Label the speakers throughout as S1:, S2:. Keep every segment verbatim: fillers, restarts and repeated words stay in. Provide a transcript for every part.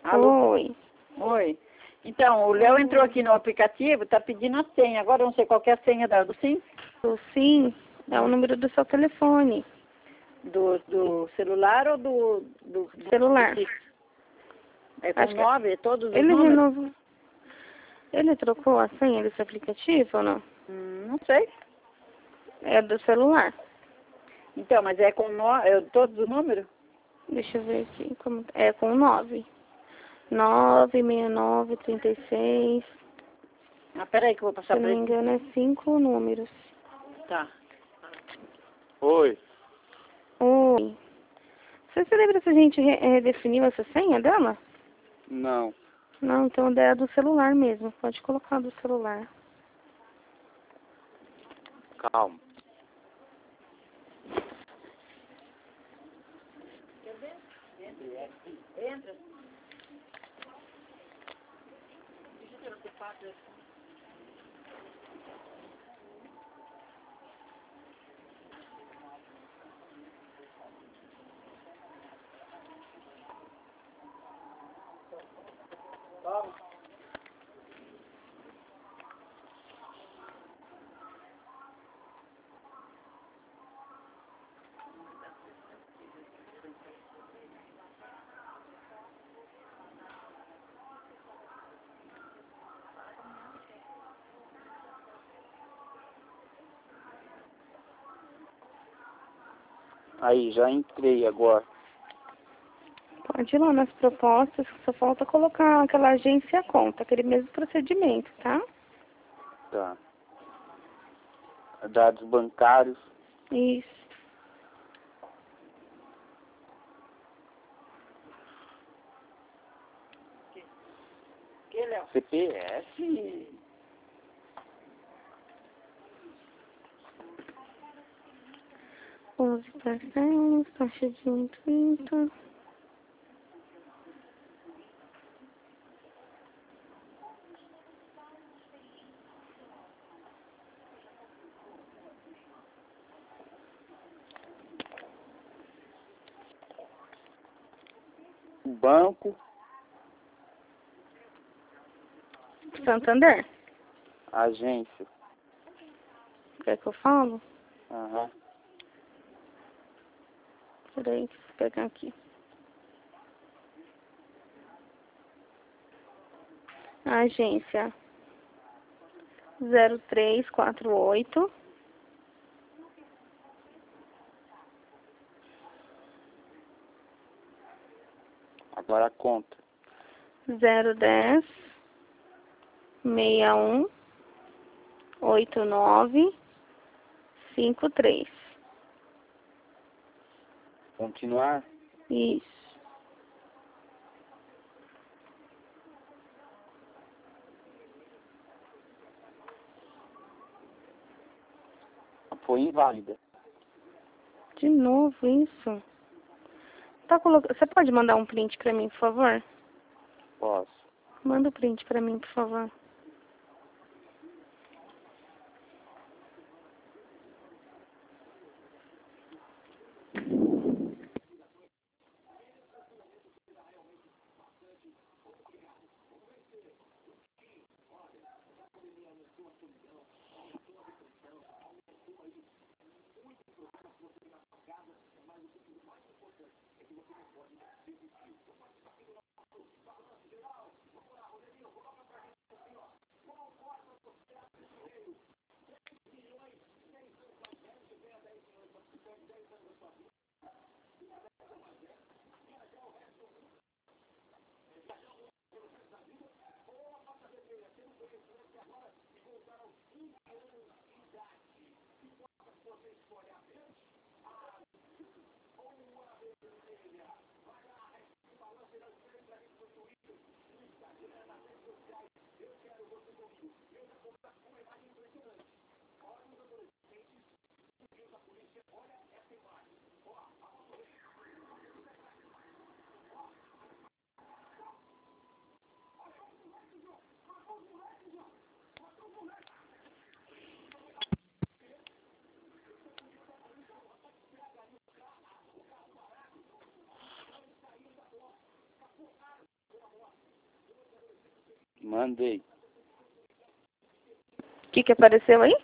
S1: Alô?
S2: Oi.
S1: Oi. Então, o Léo entrou aqui no aplicativo, tá pedindo a senha. Agora eu não sei qual que é a senha da, do SIM.
S2: O sim é o número do seu telefone.
S1: Do, do celular ou do... do, do
S2: Celular.
S1: do é com
S2: Acho que
S1: nove, todos os
S2: ele
S1: números?
S2: renovou. Ele trocou a senha desse aplicativo ou não?
S1: Hum, não sei.
S2: É do celular.
S1: Então, mas é com no, é todos os números?
S2: Deixa eu ver aqui. Como, é com nove. nove seis nove três seis.
S1: Ah, peraí que eu vou
S2: Se
S1: passar
S2: eu não
S1: pra
S2: me
S1: ele.
S2: engano, é cinco números.
S1: Tá.
S3: Oi.
S2: Oi. Você se lembra se a gente re- redefiniu essa senha dela?
S3: Não.
S2: Não, então é do celular mesmo. Pode colocar do celular.
S3: Calma.
S1: Entra.
S3: Aí, já entrei agora.
S2: Pode ir lá nas propostas, que só falta colocar aquela agência e a conta, aquele mesmo procedimento, tá?
S3: Tá. Dados bancários.
S2: Isso.
S1: Que, Léo?
S3: C P F?
S2: onze parcelas, taxa de um vírgula trinta.
S3: Banco.
S2: Santander?
S3: Agência.
S2: Quer que eu falo?
S3: Aham.
S2: Peraí, deixa eu pegar aqui. Agência zero três quatro oito
S3: Agora a conta.
S2: zero dez seis um oito nove cinco três.
S3: Continuar.
S2: Isso.
S3: Foi inválida.
S2: De novo isso. Tá coloc... Você pode mandar um print pra mim, por favor?
S3: Posso.
S2: Manda o print pra mim, por favor.
S3: Mandei.
S2: O que que apareceu aí?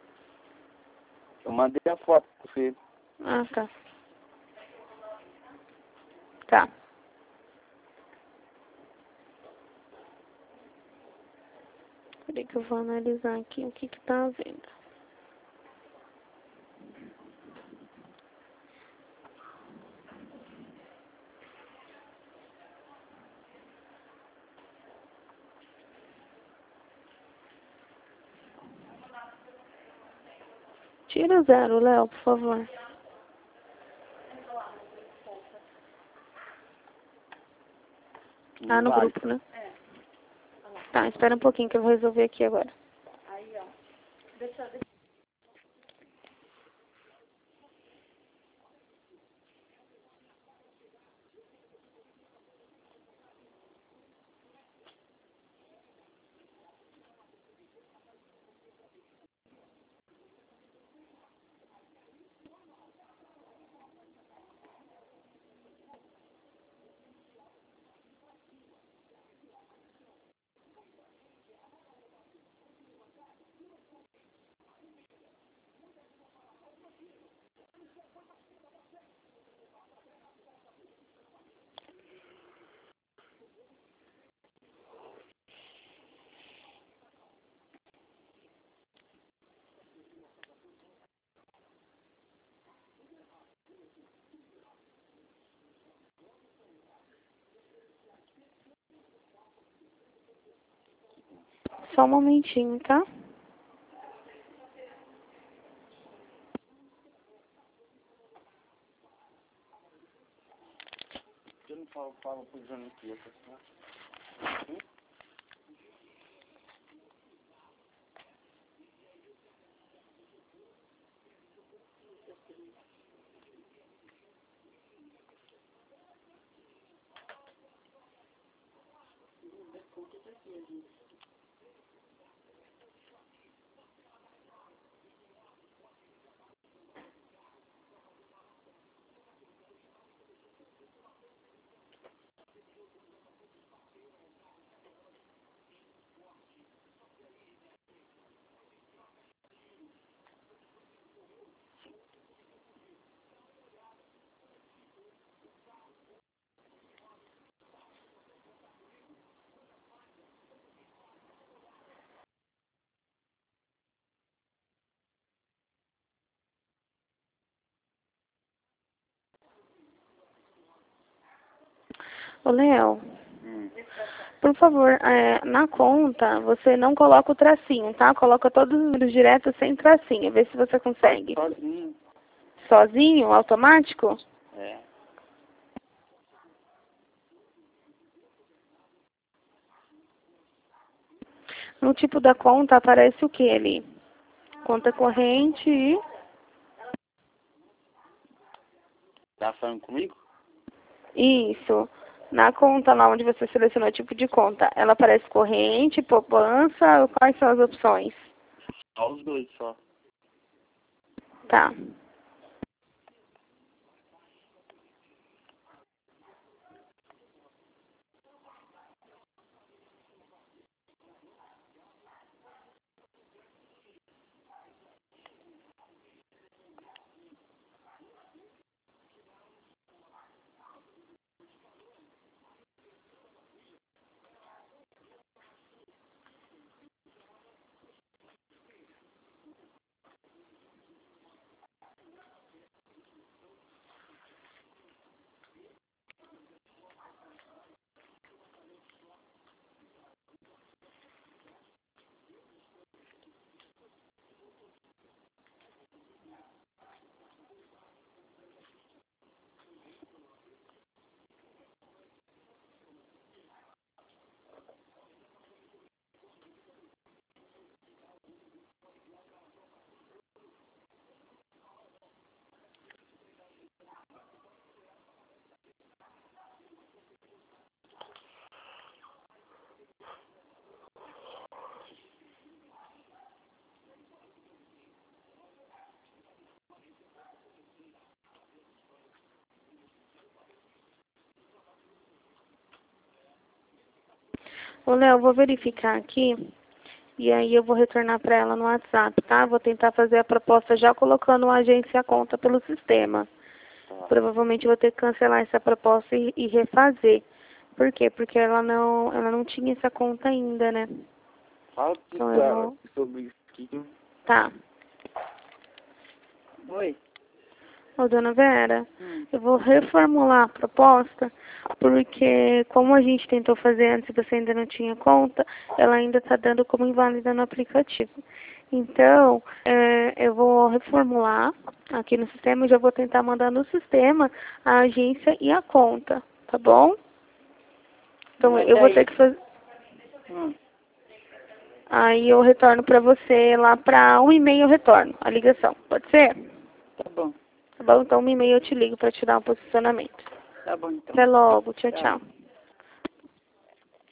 S3: Eu mandei a foto pro filho.
S2: Ah, tá. Tá. Peraí que eu vou analisar aqui o que que tá havendo. Tira zero, Léo, por favor. Ah, no
S3: Vai.
S2: grupo, né? Tá, espera um pouquinho que eu vou resolver aqui agora.
S1: Aí, ó. Deixa, deixa.
S2: Só um momentinho, tá?
S3: Eu não falo, falo pro Júnior que eu tô.
S2: Ô, Léo,
S3: Hum.
S2: por favor, é, na conta, você não coloca o tracinho, tá? Coloca todos os números diretos sem tracinho. Vê se você consegue.
S3: Sozinho.
S2: Sozinho, automático?
S3: É.
S2: No tipo da conta aparece o que ali? Conta corrente e...
S3: Tá falando comigo?
S2: Isso. Na conta lá onde você selecionou o tipo de conta, ela aparece corrente, poupança, quais são as opções?
S3: Só os dois só.
S2: Tá. Ô, Léo, eu vou verificar aqui e aí eu vou retornar para ela no WhatsApp, tá? Vou tentar fazer a proposta já colocando a agência e a conta pelo sistema.
S3: Tá.
S2: Provavelmente eu vou ter que cancelar essa proposta e, e refazer. Por quê? Porque ela não, ela não tinha essa conta ainda, né?
S3: Fala
S2: Então eu vou...
S3: sobre isso aqui.
S2: Tá.
S1: Oi.
S2: Ô, dona Vera,
S1: Hum.
S2: eu vou reformular a proposta, porque como a gente tentou fazer antes e você ainda não tinha conta, ela ainda está dando como inválida no aplicativo. Então, é, eu vou reformular aqui no sistema e já vou tentar mandar no sistema a agência e a conta, tá bom? Então,
S1: Mas
S2: eu vou
S1: daí-
S2: ter que fazer...
S1: Hum.
S2: Aí eu retorno para você lá para um e-mail eu retorno a ligação, pode ser?
S1: Tá bom.
S2: Tá bom? Então, um e-mail eu te ligo para te dar um posicionamento.
S1: Tá bom, então.
S2: Até logo. Tchau,
S1: Tchau.
S2: tchau.